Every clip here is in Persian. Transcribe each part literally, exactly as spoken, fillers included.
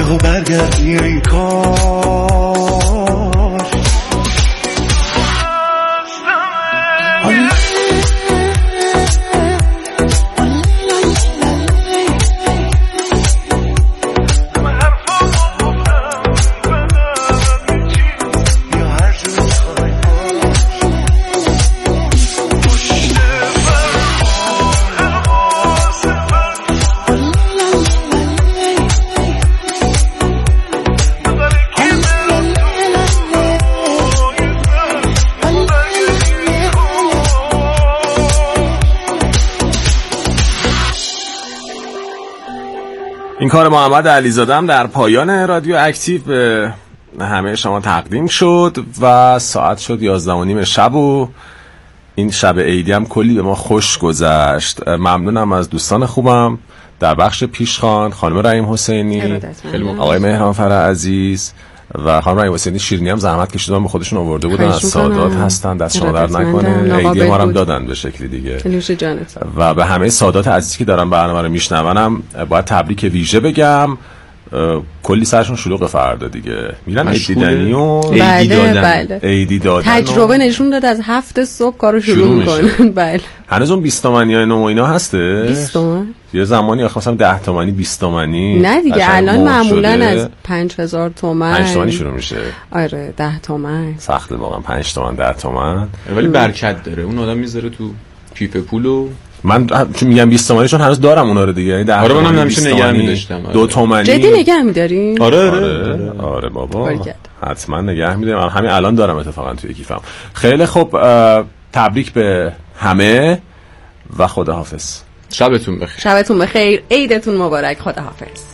یهو برگردی ای کار. این کار محمد علیزاده هم در پایان رادیو اکتیو به همه شما تقدیم شد و ساعت شد یازده و نیم شب و این شب عیدی هم کلی به ما خوش گذشت. ممنونم از دوستان خوبم در بخش پیشخوان، خانم رحیم حسینی، آقای مهرانفر عزیز و خانم رحیم حسینی شیرینی هم زحمت کشیدن به خودشون آورده بودن، از سادات هستن، دست شما درد نکنه. عیدی ما هم دادن به شکلی دیگه. و به همه سادات عزیزی که دارن برنامه رو میشنونم باید تبریک ویژه بگم. کلی سرشون شلوغ فردا دیگه میرن عید دیدنی و عیدی دادن. عیدی دادن تجربه نشون داد از هفت صبح کارو شروع میکنن. بله هنوز اون بیست تومانی نو اینا هسته. بیست تومن یه زمانی آخه مثلا ده تومانی بیست تومانی نه دیگه الان معمولا از پنج هزار تومن پنج تومانی شروع میشه. آره ده تومن سخته واقعا. پنج تومن ده تومن ولی برکت داره. اون آدم میذاره تو کیف پولو. من چون میگم بیست تومانی چون هنوز دارم اونا رو دیگه. ده آره منم همیشه نگه می‌داشتم. دو تومانی جدی نگه می‌داری؟ آره آره آره بابا حتما نگه می‌دارم. همین الان دارم اتفاقا توی کیفم. خیلی خوب، تبریک به همه و خداحافظ. شبتون بخیر. شبتون بخیر. عیدتون مبارک. خداحافظ.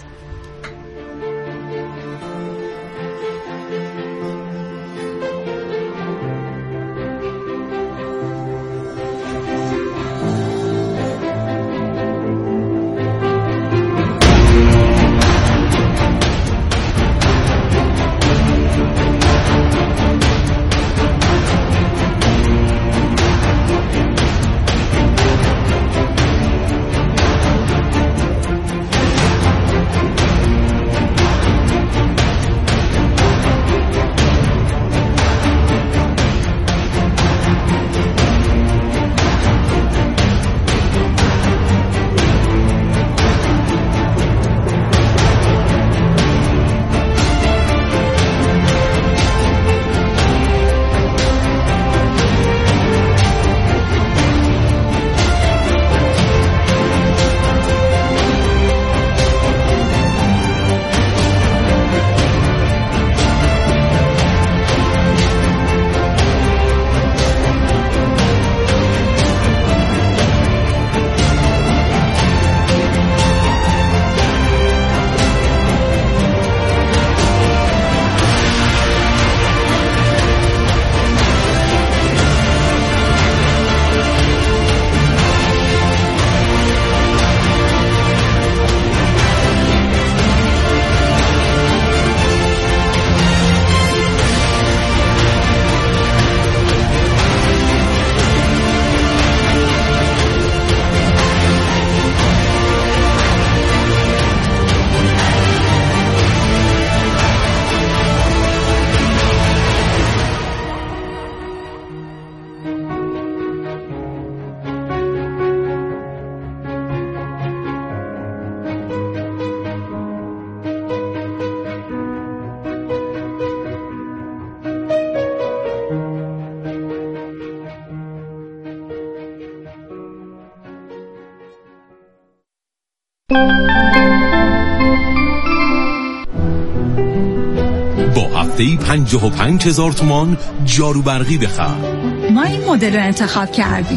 با هفته‌ای پنجاه و پنج هزار تومان جارو برقی بخر. ما این مدل رو انتخاب کردیم.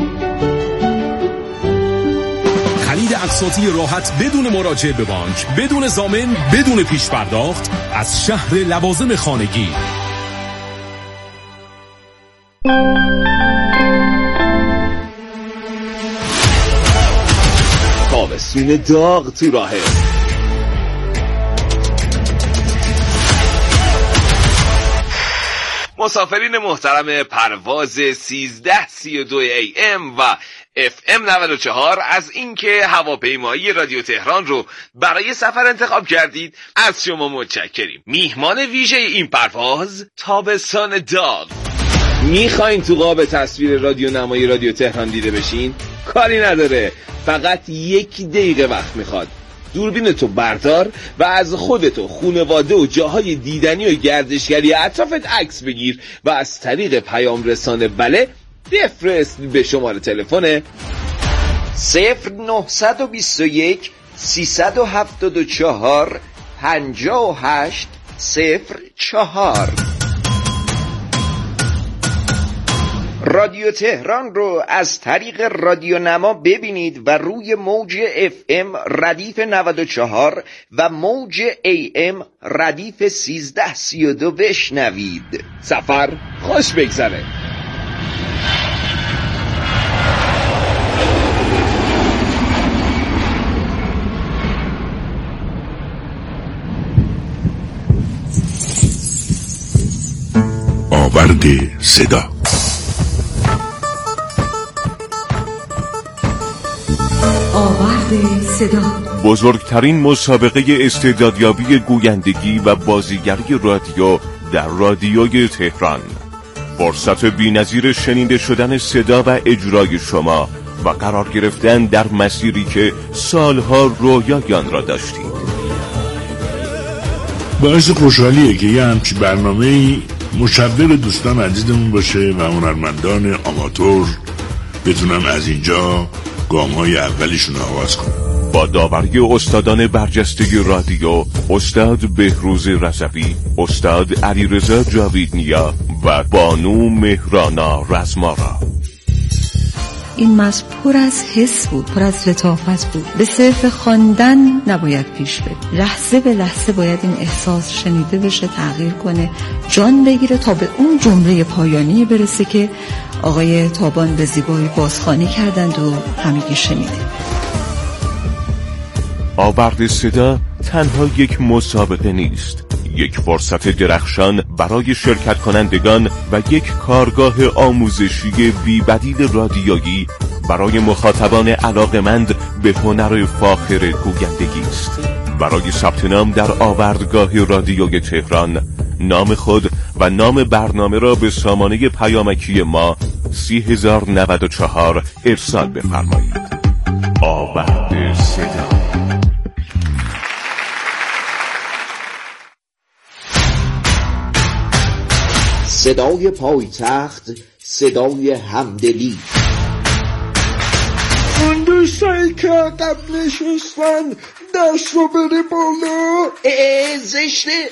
خرید اقساطی راحت بدون مراجعه به بانک، بدون ضامن، بدون پیش پرداخت از شهر لوازم خانگی. تابستون داغ تو راهه. مسافرین محترم پرواز سیزده سی و دو ای ام و اف ام نود و چهار از اینکه هواپیمایی رادیو تهران رو برای سفر انتخاب کردید از شما متشکریم. میهمان ویژه این پرواز تابستان داغ. میخواین تو قاب تصویر رادیو نمایی رادیو تهران دیده بشین؟ کاری نداره، فقط یک دقیقه وقت میخواد. دوربینتو بردار و از خودتو، خانواده و جاهای دیدنی و گردشگری اطرافت عکس بگیر و از طریق پیام رسانه بله بفرست به شماره تلفن صفر نهصد و بیست و یک سیصد و هفتاد و چهار پنجاه و هشت صفر چهار. رادیو تهران رو از طریق رادیو نما ببینید و روی موج اف ام ردیف نود و چهار و موج ای ام ردیف سیزده سی و دو بشنوید. سفر خوش بگذره. آورد صدا. آورد صدا، بزرگترین مسابقه استعدادیابی گویندگی و بازیگری رادیو در رادیوی تهران. فرصت بی‌نظیر شنیده شدن صدا و اجرای شما و قرار گرفتن در مسیری که سالها رویای آن را داشتید. باعث خوشحالیه که یه همچی برنامه‌ای مشوق دوستان عزیزمون باشه و هنرمندان آماتور بتونن از اینجا گام‌های اولیشون آغاز کنن. با داوری استادان برجسته رادیو، استاد بهروز رضوی، استاد علیرضا جاویدنیا و بانو مهرانا رزمارا. این متن پر از حس بود، پر از لطافت بود. به صرف خواندن نباید پیش بره، لحظه به لحظه باید این احساس شنیده بشه، تغییر کنه، جان بگیره تا به اون جمله پایانی برسه که آقای تابان به زیبایی بازخوانی کردند و همگی شنیدیم. آورد صدا تنها یک مسابقه نیست، یک فرصت درخشان برای شرکت کنندگان و یک کارگاه آموزشی بی‌بدیل رادیویی برای مخاطبان علاقمند به هنر فاخر گویندگی است. برای ثبت نام در آوردگاه رادیوی تهران نام خود و نام برنامه را به سامانه پیامکی ما سی هزار و نود و چهار ارسال بفرمایید. آورد صدا. صدای پایتخت، صدای همدلی. اون دوستایی که عقب نشستن دست رو بره بالا. اه زشته.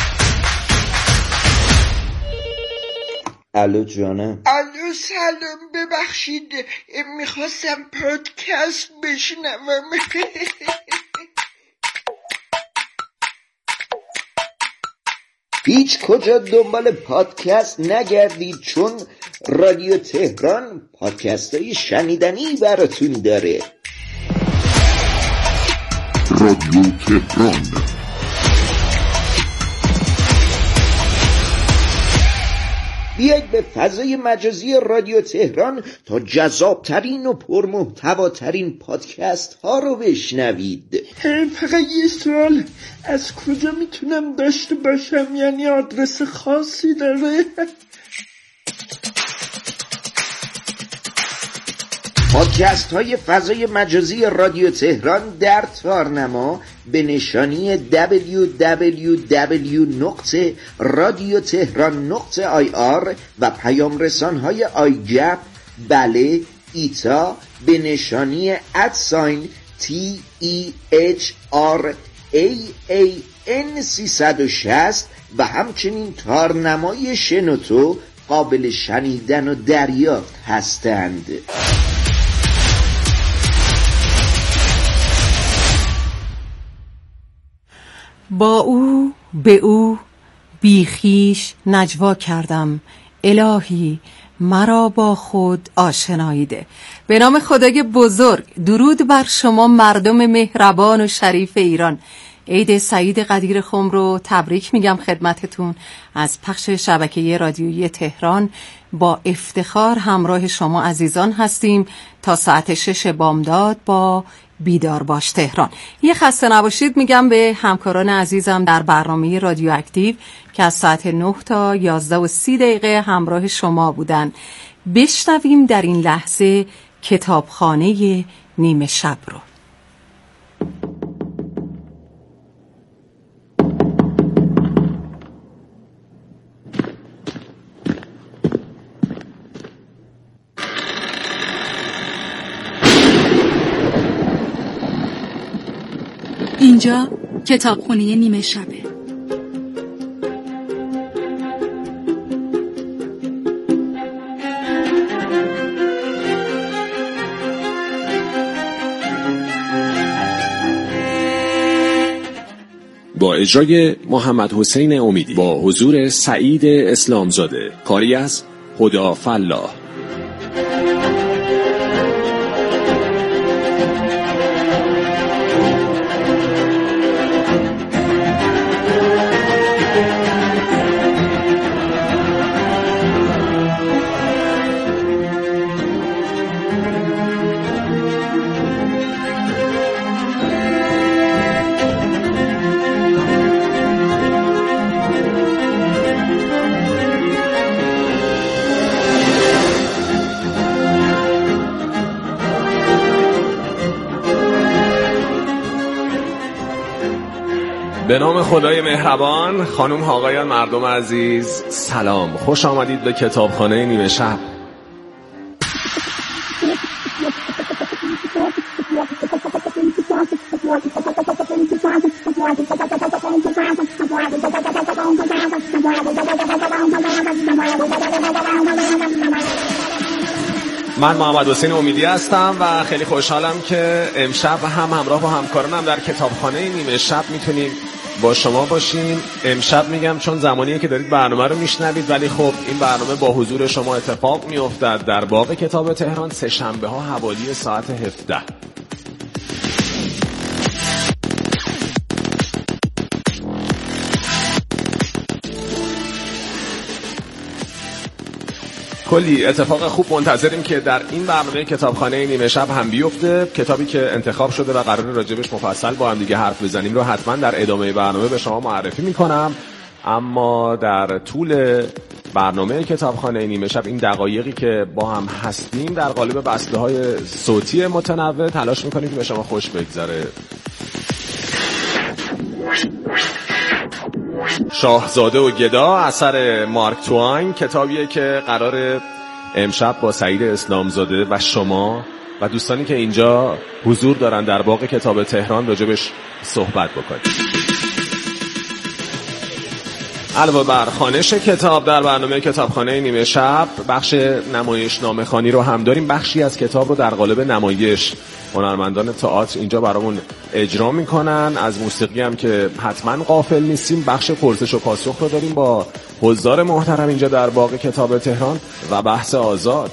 الو جانم. الو سلام، ببخشید میخواستم پادکست بشنوم. هیچ کجا دنبال پادکست نگردید، چون رادیو تهران پادکست های شنیدنی براتون داره. رادیو تهران. بیایید به فضای مجازی رادیو تهران تا جذابترین و پرمحتواترین پادکست ها رو بشنوید. فقط یه سوال، از کجا میتونم داشته باشم؟ یعنی آدرس خاصی داره؟ پادکست های فضای مجازی رادیو تهران در تارنما به نشانی دبلیو دبلیو دبلیو نقطه رادیو تهران نقطه آی آر و پیام رسان های آیجپ، بله، ایتا به نشانی ادساین تی ای اچ آر ای ای ان سیصد و شصت و همچنین تارنمای شنوتو قابل شنیدن و دریافت هستند. با او به او بیخیش نجوا کردم، الهی مرا با خود آشنایی ده. به نام خدای بزرگ، درود بر شما مردم مهربان و شریف ایران. عید سعید قدیر خم رو تبریک میگم خدمتتون. از پخش شبکه رادیویی تهران با افتخار همراه شما عزیزان هستیم تا ساعت شش بامداد با بیدار باش تهران. یه خسته نباشید میگم به همکاران عزیزم در برنامه رادیو اکتیو که از ساعت نه تا یازده و سی دقیقه همراه شما بودن. بشنویم در این لحظه کتابخانه نیمه شب رو. اینجا کتابخونه نیمه شبه. با اجرای محمد حسین امیدی، با حضور سعید اسلامزاده، کاری از هدی فلاح. به نام خدای مهربان. خانم آقایان، مردم عزیز، سلام، خوش آمدید به کتابخانه نیمه شب. من محمد حسین امیدی هستم و خیلی خوشحالم که امشب هم همراه با همکارانم در کتابخانه نیمه شب میتونیم با شما باشیم. امشب میگم چون زمانیه که دارید برنامه رو میشنوید، ولی خب این برنامه با حضور شما اتفاق میافتد در باغ کتاب تهران سه شنبه ها حوالی ساعت هفده. کلی اتفاق خوب منتظریم که در این برنامه کتابخانه نیمه شب هم بیفته. کتابی که انتخاب شده و قرار راجبش مفصل با هم دیگه حرف بزنیم رو حتما در ادامه برنامه به شما معرفی میکنم. اما در طول برنامه کتابخانه نیمه شب این دقایقی که با هم هستیم در قالب بسته های صوتی متنوع تلاش میکنیم که به شما خوش بگذره. شاهزاده و گدا اثر مارک توین، کتابیه که قرار امشب با سعید اسلامزاده و شما و دوستانی که اینجا حضور دارن در باغ کتاب تهران راجبش صحبت بکنیم. علاوه بر خوانش کتاب در برنامه کتابخانه نیمه شب بخش نمایشنامه خوانی رو هم داریم. بخشی از کتاب رو در قالب نمایش هنرمندان تئاتر اینجا برامون اجرا میکنن. از موسیقی هم که حتما غافل نیستیم. بخش پرسش و پاسخ رو داریم با حضار محترم اینجا در باغ کتاب تهران و بحث آزاد.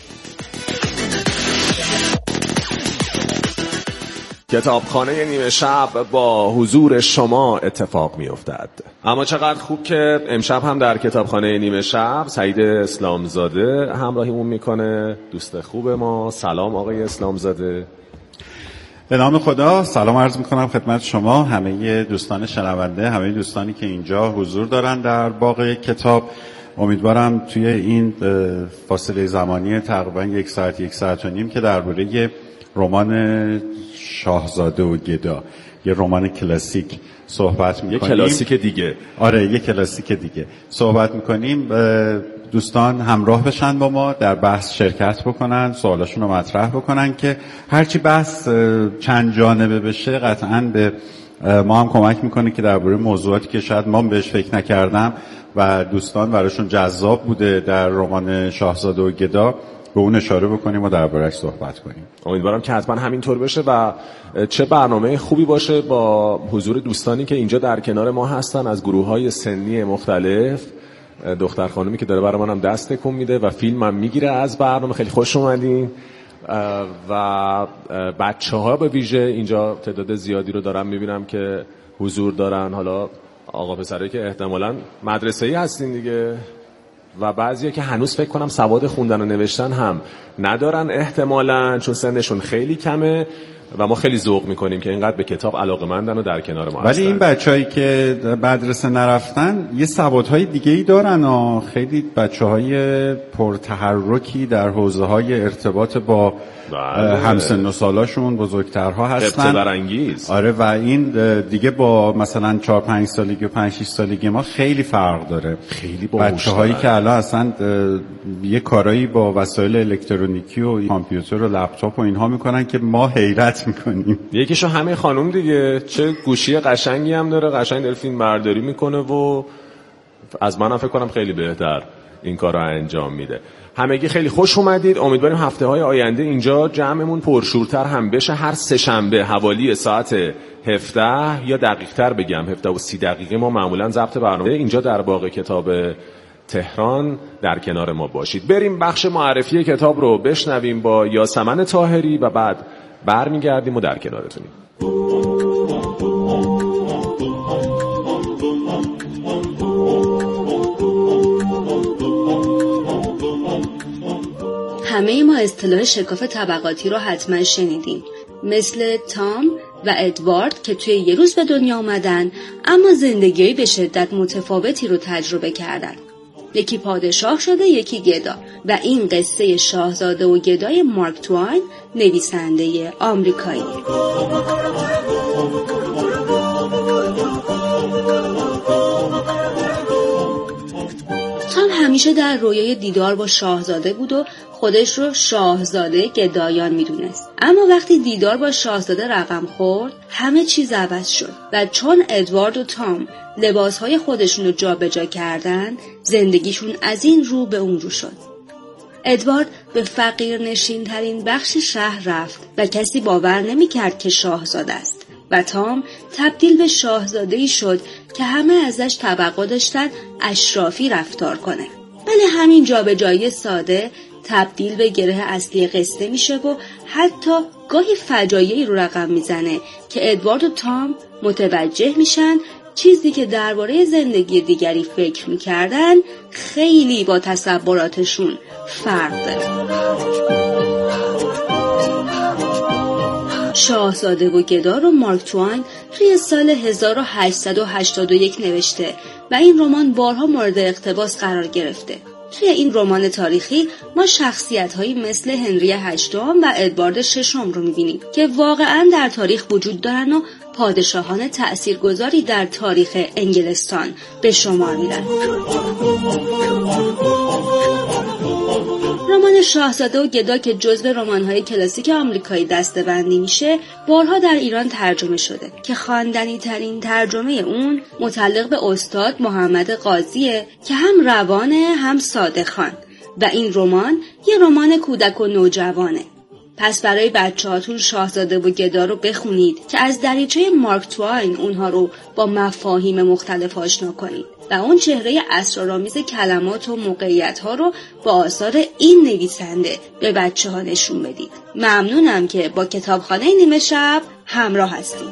کتابخانه نیمه شب با حضور شما اتفاق می افتد. اما چقدر خوب که امشب هم در کتابخانه نیمه شب سعید اسلامزاده همراهیمون میکنه، دوست خوب ما. سلام آقای اسلامزاده. به نام خدا سلام عرض میکنم خدمت شما، همه دوستان شنونده، همه دوستانی که اینجا حضور دارن در باغ کتاب. امیدوارم توی این فاصله زمانی تقریبا یک ساعت یک ساعت و نیم که درباره رمان شاهزاده و گدا، یه رمان کلاسیک صحبت میکنیم. یه کلاسیک دیگه. آره یه کلاسیک دیگه صحبت میکنیم. دوستان همراه بشن با ما در بحث شرکت بکنن، سوالاشون رو مطرح بکنن که هرچی بحث چند جانبه بشه قطعاً به ما هم کمک میکنه که درباره موضوعاتی که شاید ما بهش فکر نکردم و دوستان براشون جذاب بوده در رمان شاهزاده و گدا به اون اشاره بکنیم و درباره‌اش صحبت کنیم. امیدوارم که حتما همینطور بشه و چه برنامه خوبی باشه با حضور دوستانی که اینجا در کنار ما هستن از گروه‌های سنی مختلف. دختر خانمی که داره برای منم دست تکون میده و فیلم هم میگیره از برنامه. خیلی خوش اومدین. و بچه‌ها به ویژه اینجا تعداد زیادی رو دارم میبینم که حضور دارن. حالا آقا پسره که احتمالاً مدرسه‌ای هستین دیگه و بعضیا که هنوز فکر کنم سواد خوندن و نوشتن هم ندارن احتمالاً، چون سنشون خیلی کمه و ما خیلی ذوق میکنیم که اینقدر به کتاب علاقه‌مندن و در کنار ما هستن. ولی این بچه‌هایی که مدرسه نرفتن یه سوادهای دیگه‌ای دارن و خیلی بچه‌های پرتحرکی در حوزه‌های ارتباط با همسن و سالاشون بزرگترها هستن. ابتدارانگیز. آره و این دیگه با مثلا چهار پنج سالگی و پنج شش سالگی ما خیلی فرق داره. خیلی باهوش‌ترن. بچه‌هایی که الان اصلا یه کارایی با وسایل الکترونیکی و کامپیوتر و لپتاپ و اینها میکنن که ما حیرت میکنیم. یکیشو همه خانم دیگه، چه گوشی قشنگی هم داره، قشنگ داره فیلم برداری میکنه و از منم فکر کنم خیلی بهتر این کار رو انجام میده. همگی خیلی خوش اومدید. امیدواریم هفته های آینده اینجا جمعمون پرشورتر هم بشه. هر سه شنبه حوالی ساعت هفده یا دقیق تر بگم هفده و سی دقیقه ما معمولا ضبط برنامه اینجا در باغ کتاب تهران در کنار ما باشید. بریم بخش معرفی کتاب رو بشنویم با یاسمن طاهری و بعد برمیگردیم و در کنارتونیم. همه ما اصطلاح شکاف طبقاتی رو حتما شنیدیم، مثل تام و ادوارد که توی یه روز به دنیا اومدن اما زندگی‌ای به شدت متفاوتی رو تجربه کردن. یکی پادشاه شده، یکی گدا، و این قصه شاهزاده و گدای مارک توین، نویسنده آمریکایی. تام همیشه در رویای دیدار با شاهزاده بود و خودش رو شاهزاده گدایان میدونست. اما وقتی دیدار با شاهزاده رقم خورد، همه چیز عوض شد و چون ادوارد و تام لباسهای خودشون رو جا به جا کردن، زندگیشون از این رو به اون رو شد. ادوارد به فقیر نشین ترین بخش شهر رفت و کسی باور نمی کرد که شاهزاده است و تام تبدیل به شاهزاده‌ای شد که همه ازش توقع داشتن اشرافی رفتار کنه. ولی همین جابجایی ساده تبدیل به گره اصلی قصه میشه و حتی گاهی فجایعی رو رقم میزنه که ادوارد و تام متوجه میشن چیزی که درباره زندگی دیگری فکر میکردن خیلی با تصوراتشون فرق داره. شاهزاده و گدا رو مارک توین توی سال هزار و هشتصد و هشتاد و یک نوشته و این رمان بارها مورد اقتباس قرار گرفته. توی این رمان تاریخی ما شخصیت‌هایی مثل هنری هشتم و ادوارد ششم رو می‌بینیم که واقعاً در تاریخ وجود دارن و پادشاهان تأثیرگذاری در تاریخ انگلستان به شمار میرن. رمان شاهزاده و گدا که جزو رمان‌های کلاسیک آمریکایی دسته‌بندی میشه، بارها در ایران ترجمه شده که خواندنی ترین ترجمه اون متعلق به استاد محمد قاضیه که هم روانه هم صادقان و این رمان یه رمان کودک و نوجوانه. پس برای بچه‌هاتون شاهزاده و گدا رو بخونید که از دریچه مارک توین اونها رو با مفاهیم مختلف آشنا کنید و اون چهره اسرارآمیز کلمات و موقعیت‌ها رو با آثار این نویسنده به بچه‌ها نشون بدید. ممنونم که با کتابخانه نیمه شب همراه هستید.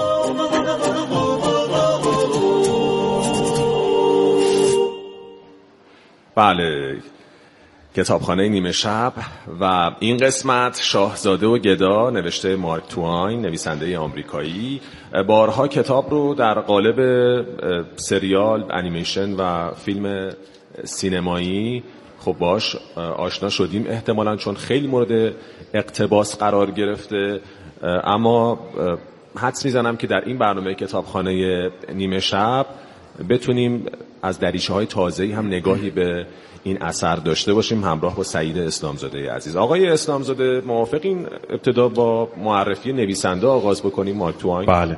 بله، کتابخانه نیمه شب و این قسمت شاهزاده و گدا نوشته مارک توین، نویسنده آمریکایی. بارها کتاب رو در قالب سریال، انیمیشن و فیلم سینمایی خب باش آشنا شدیم احتمالاً چون خیلی مورد اقتباس قرار گرفته، اما حدس میزنم که در این برنامه کتابخانه نیمه شب بتونیم از دریچه های تازه‌ای هم نگاهی به این اثر داشته باشیم همراه با سعید اسلامزاده عزیز. آقای اسلامزاده موافقین ابتدا با معرفی نویسنده آغاز بکنیم مارک توین؟ بله.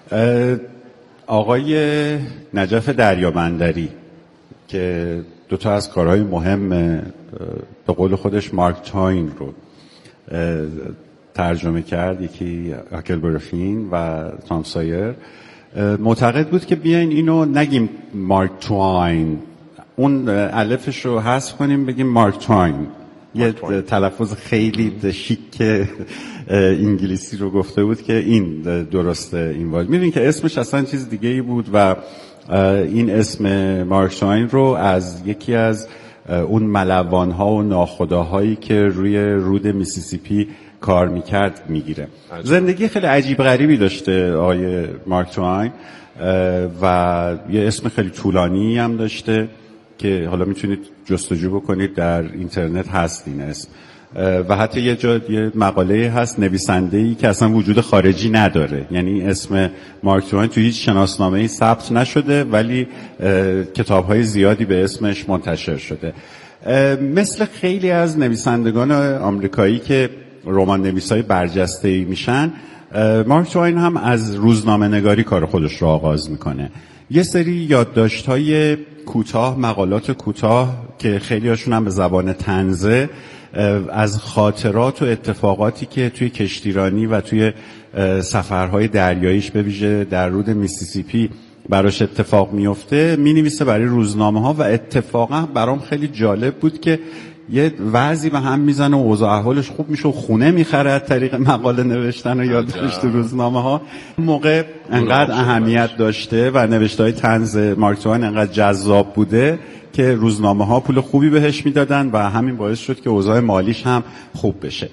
آقای نجف دریابندری که دو تا از کارهای مهم به قول خودش مارک توین رو ترجمه کرد، یکی هاکلبرفین و تام سایر، معتقد بود که بیاین اینو نگیم مارک توین، اون الفش رو حذف کنیم بگیم مارک توین یه تلفظ خیلی شیک انگلیسی رو گفته بود که این درسته این واژه. می‌بینید که اسمش اصلا چیز دیگه ای بود و این اسم مارک توین رو از یکی از اون ملوان‌ها و ناخداهایی که روی رود میسیسیپی کار میکرد میگیره. زندگی خیلی عجیب غریبی داشته آقای مارک توین و یه اسم خیلی طولانی هم داشته که حالا میتونید جستجو بکنید، در اینترنت هست این اسم. و حتی یه جا یه مقاله هست نویسنده‌ای که اصلا وجود خارجی نداره، یعنی اسم مارک توین تو هیچ شناسنامه‌ای ثبت نشده ولی کتاب‌های زیادی به اسمش منتشر شده. مثل خیلی از نویسندگان آمریکایی که رمان نویسای برجسته‌ای میشن، مارک توین هم از روزنامه نگاری کار خودش رو آغاز میکنه. یه سری یادداشت‌های کوتاه، مقالات کوتاه که خیلی هاشون هم به زبان طنزه، از خاطرات و اتفاقاتی که توی کشتیرانی و توی سفرهای دریاییش به ویژه در رود میسیسیپی براش اتفاق میفته مینویسه برای روزنامه ها و اتفاقا برام خیلی جالب بود که یه وضعی به هم میزنه و اوضاع احوالش خوب میشه و خونه میخره از طریق مقاله نوشتن و یادداشت روزنامه ها. موقع انقدر اهمیت داشته و نوشته‌های طنز مارک توین انقدر جذاب بوده که روزنامه ها پول خوبی بهش میدادن و همین باعث شد که اوضاع مالیش هم خوب بشه.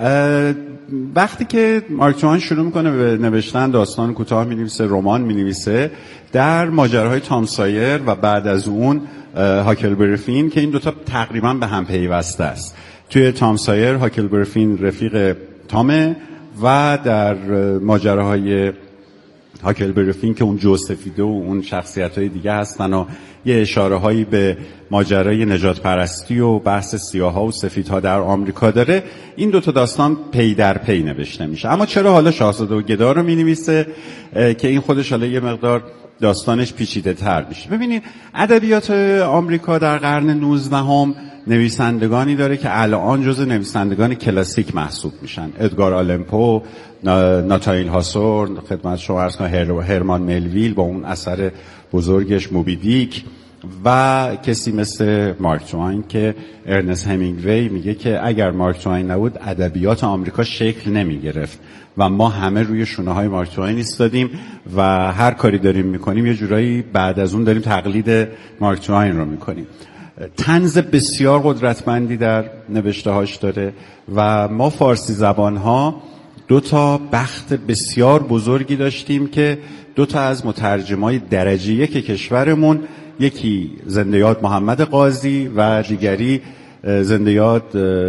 وقتی که مارک توین شروع میکنه به نوشتن داستان کوتاه مینویسه، رمان مینویسه، در ماجراهای تام سایر و بعد از اون هاکلبری فین که این دوتا تقریبا به هم پیوسته است. توی تام سایر هاکلبری فین رفیق تامه و در ماجراهای هاکلبری فین که اون جوزفیده و اون شخصیت‌های دیگه هستن و یه اشاره هایی به ماجرای نجات پرستی و بحث سیاها و سفیدها در آمریکا داره، این دوتا داستان پی در پی نوشته میشه. اما چرا حالا شاهزاده و گدا رو مینویسه که این خودش حالا یه مقدار داستانش پیچیده تر میشه؟ ببینید ادبیات آمریکا در قرن نوزدهم نویسندگانی داره که الان جزو نویسندگان کلاسیک محسوب میشن. ادگار آلن پو، ناتانیل هاسورن، خدمت شما عرض کنم هرمان ملویل با اون اثر بزرگش موبی دیک، و کسی مثل مارک توین که ارنست همینگوی میگه که اگر مارک توین نبود ادبیات آمریکا شکل نمیگرفت و ما همه روی شونه های مارک توین ایستادیم و هر کاری داریم میکنیم یه جورایی بعد از اون داریم تقلید مارک توین رو میکنیم. طنز بسیار قدرتمندی در نوشته هاش داره و ما فارسی زبان ها دو تا بخت بسیار بزرگی داشتیم که دو تا از مترجمای درجه یک کشورمون، یکی زنده یاد محمد قاضی و دیگری زنده یاد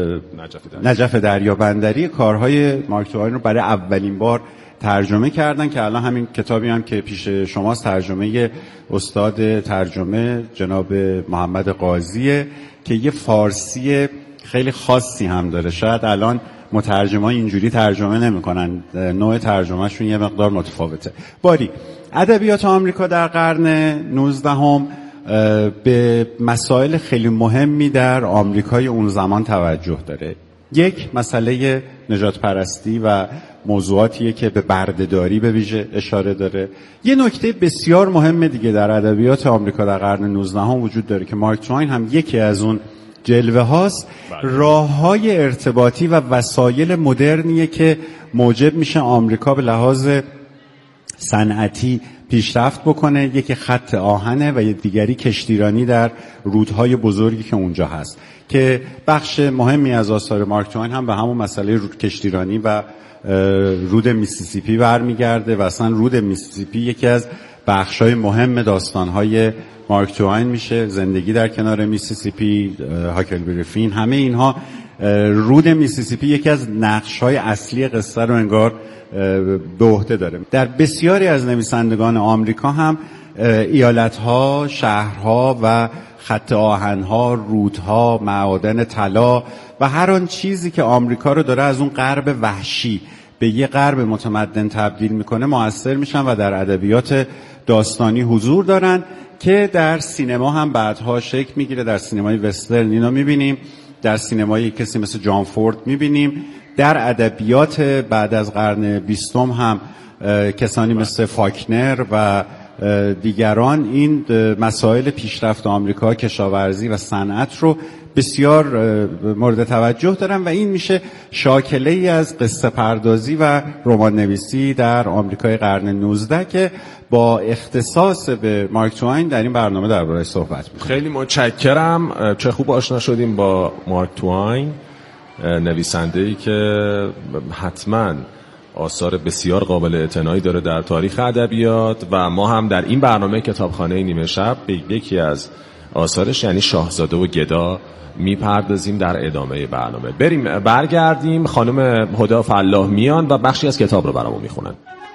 نجف دریابندری، کارهای مارک توین رو برای اولین بار ترجمه کردن که الان همین کتابی هم که پیش شماست ترجمه استاد ترجمه جناب محمد قاضیه که یه فارسی خیلی خاصی هم داره. شاید الان مترجمان اینجوری ترجمه نمی‌کنن، نوع ترجمهشون یه مقدار متفاوته. باری ادبیات آمریکا در قرن نوزدهم به مسائل خیلی مهمی در آمریکای اون زمان توجه داره. یک، مسئله نجات پرستی و موضوعاتیه که به بردهداری به ویژه اشاره داره. یه نکته بسیار مهم دیگه در ادبیات آمریکا در قرن نوزدهم وجود داره که مارک توین هم یکی از اون جلوه هاست، راه‌های ارتباطی و وسایل مدرنیه که موجب میشه آمریکا به لحاظ صنعتی پیشرفت بکنه. یکی خط آهنه و یه دیگری کشتیرانی در رودهای بزرگی که اونجا هست که بخش مهمی از آثار مارک توین هم به همون مسئله رود کشتیرانی و رود میسیسیپی برمیگرده و اصلا رود میسیسیپی یکی از بخش‌های مهم داستان‌های مارک توین میشه. زندگی در کنار میسیسیپی، هاکلبری فین، همه اینها رود میسیسیپی یکی از نقش‌های اصلی قصه رو انگار به عهده داره. در بسیاری از نویسندگان آمریکا هم ایالت‌ها، شهرها و خط آهن‌ها، رودها، معادن طلا و هر آن چیزی که آمریکا رو داره از اون غرب وحشی به یه غرب متمدن تبدیل میکنه موثر میشن و در ادبیات داستانی حضور دارن که در سینما هم بعدها شکل میگیره. در سینمای وسترن اینا میبینیم، در سینمای کسی مثل جان فورد میبینیم، در ادبیات بعد از قرن بیستم هم کسانی مثل فاکنر و دیگران این مسائل پیشرفت آمریکا، کشاورزی و صنعت رو بسیار مورد توجه دارن و این میشه شاکله ای از قصه پردازی و رمان نویسی در آمریکای قرن نوزده که با اختصاص به مارک توین در این برنامه درباره‌اش صحبت می‌کنیم. خیلی متشکرم. چه خوب آشنا شدیم با مارک توین، نویسنده‌ای که حتماً آثار بسیار قابل اعتنایی داره در تاریخ ادبیات و ما هم در این برنامه کتابخانه نیمه شب به یکی از آثارش یعنی شاهزاده و گدا میپردازیم در ادامه برنامه. بریم برگردیم. خانم هدی فلاح میان و بخشی از کتاب رو برامون میخونن.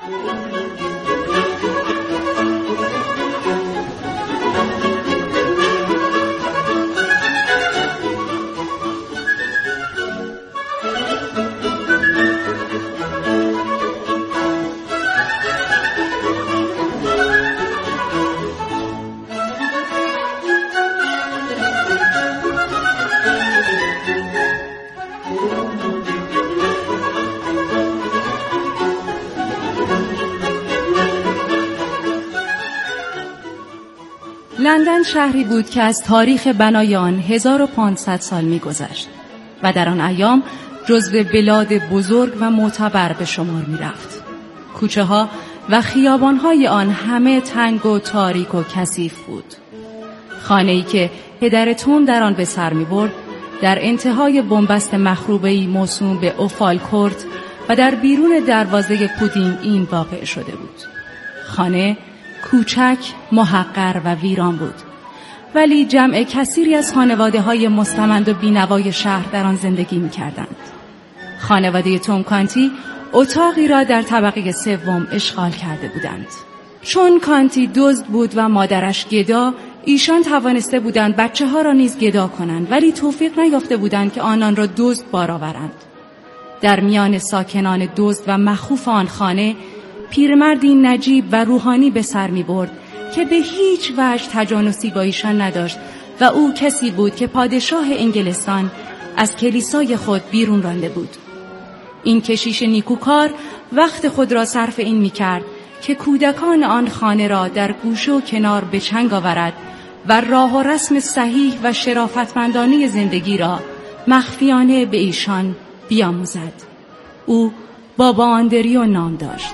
لندن شهری بود که از تاریخ بنای آن هزار و پانصد سال می‌گذشت و در آن ایام جزو بلاد بزرگ و معتبر به شمار می‌رفت. کوچه‌ها و خیابان‌های آن همه تنگ و تاریک و کثیف بود. خانه‌ای که پدر توم در آن به سر می‌برد در انتهای بنبست مخروبه‌ای موسوم به اوفالکورت و در بیرون دروازه پودینگ این واقع شده بود. خانه کوچک، محقر و ویران بود، ولی جمع کثیری از خانواده‌های مستمند و بینوای شهر در آن زندگی می‌کردند. خانواده توم کانتی اتاقی را در طبقه سوم اشغال کرده بودند. چون کانتی دزد بود و مادرش گدا، ایشان توانسته بودند بچه‌ها را نیز گدا کنند، ولی توفیق نیافته بودند که آنان را دزد بار آورند. در میان ساکنان دزد و مخوف آن خانه پیرمردی نجیب و روحانی به سر می برد که به هیچ وجه تجانسی با ایشان نداشت و او کسی بود که پادشاه انگلستان از کلیسای خود بیرون رانده بود. این کشیش نیکوکار وقت خود را صرف این می کرد که کودکان آن خانه را در گوشه و کنار به چنگ آورد و راه و رسم صحیح و شرافتمندانه زندگی را مخفیانه به ایشان بیاموزد. او بابا آندریو نام داشت.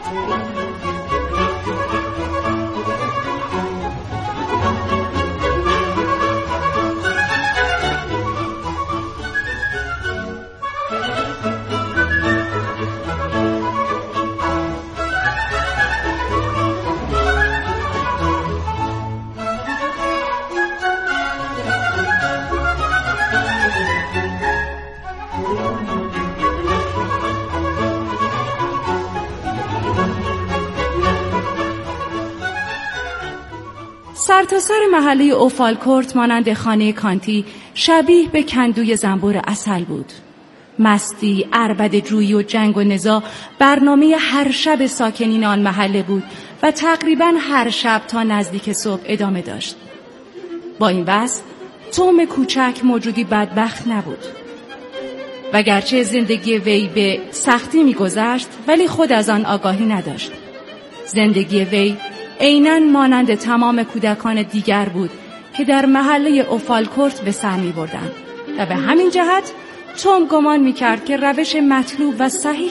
سرتاسر محله اوفالکورت مانند خانه کانتی شبیه به کندوی زنبور عسل بود. مستی، عربده جویی و جنگ و نزاع برنامه هر شب ساکنین آن محله بود و تقریباً هر شب تا نزدیک صبح ادامه داشت. با این وضع توم کوچک موجودی بدبخت نبود و گرچه زندگی وی به سختی می‌گذشت ولی خود از آن آگاهی نداشت. زندگی وی عیناً مانند تمام کودکان دیگر بود که در محله اوفالکورت به سر می بردند و به همین جهت توم گمان می کرد که روش مطلوب و صحیح